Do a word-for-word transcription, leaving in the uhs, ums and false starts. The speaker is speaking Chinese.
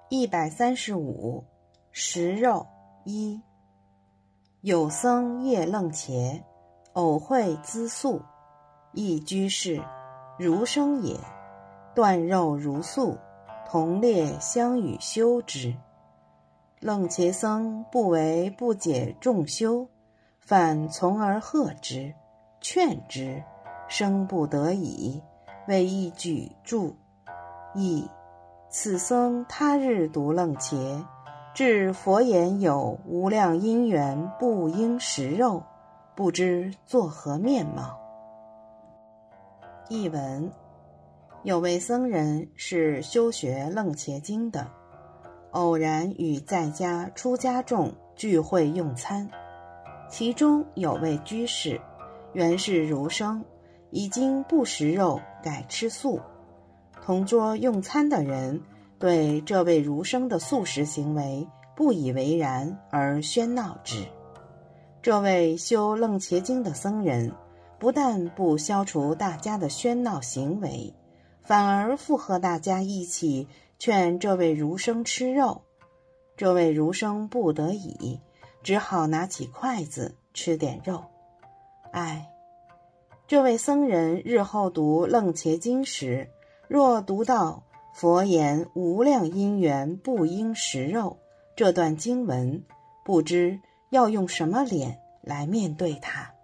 一百三十五，食肉一。有僧夜楞伽，偶会资宿，一居士，如生也。断肉如素，同列相与修之。楞伽僧不为不解众修，反从而喝之，劝之，生不得已，为一举著。亦此僧他日读楞伽，至佛言有无量因缘不应食肉，不知作何面貌。译文：有位僧人是修学楞伽经的，偶然与在家出家众聚会用餐，其中有位居士，原是儒生，已经不食肉，改吃素。同桌用餐的人对这位儒生的素食行为不以为然，而喧闹之。这位修楞伽经的僧人不但不消除大家的喧闹行为，反而附和大家一起劝这位儒生吃肉。这位儒生不得已，只好拿起筷子吃点肉。唉，这位僧人日后读楞伽经时，若读到佛言无量因缘不应食肉这段经文，不知要用什么脸来面对它。